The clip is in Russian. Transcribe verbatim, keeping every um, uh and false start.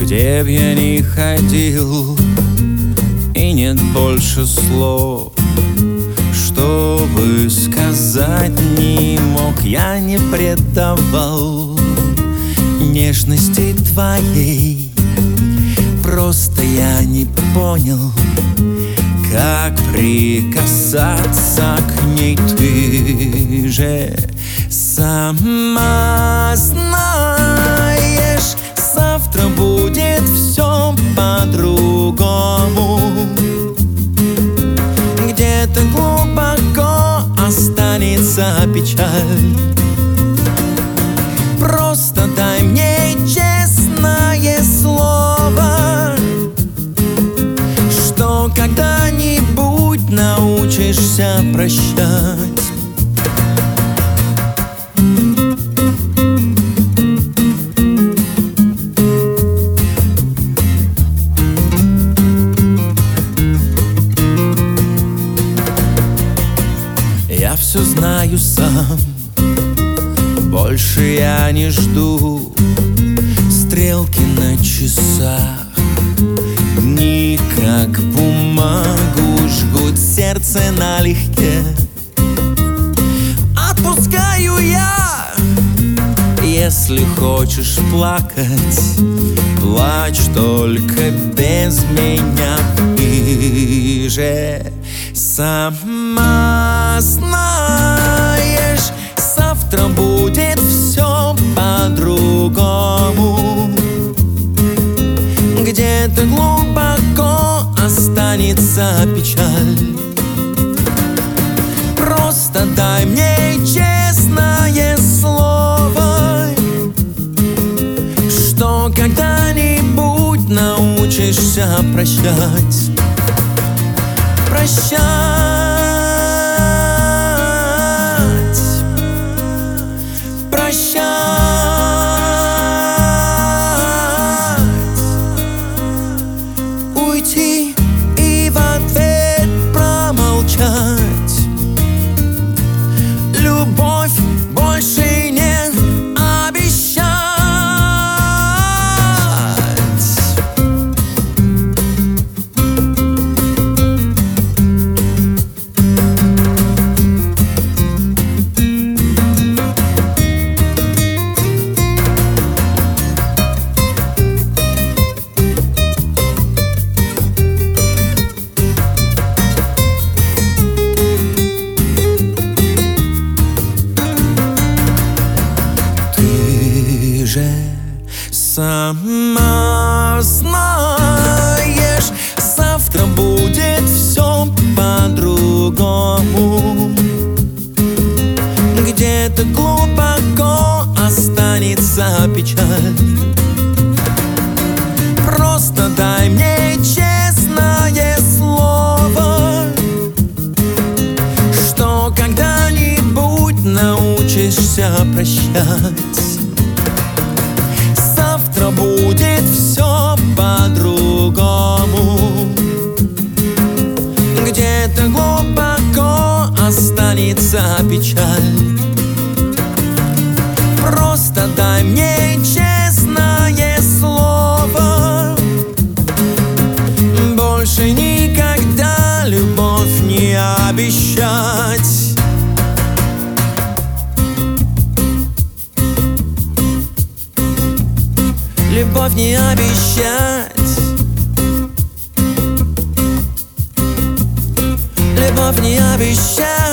Где б я ни ходил, и нет больше слов, чтобы сказать не мог. Я не предавал нежности твоей, просто я не понял, как прикасаться к ней. Ты же сама знаешь, завтра будет все по-другому. Где-то глубоко останется печаль. Просто дай мне честное слово, что когда-нибудь научишься прощать. Я все знаю сам, больше я не жду стрелки на часах. Дни как бумагу жгут, сердце налегке отпускаю я. Если хочешь плакать, плачь только без меня. Ты же сама знаешь, завтра будет все по-другому. Где-то глубоко останется печаль. Просто дай мне честное слово, что когда-нибудь научишься прощать. Прощать, прощать, уйти и в ответ промолчать. Любовь больше не обещать. Сама знаешь, завтра будет все по-другому. Где-то глубоко останется печаль. Просто дай мне честное слово, что когда-нибудь научишься прощать. Завтра будет все по-другому. Где-то глубоко останется печаль. Просто дай мне честное слово, больше никогда любовь не обещать. Любовь не обещать. Любовь не обещать.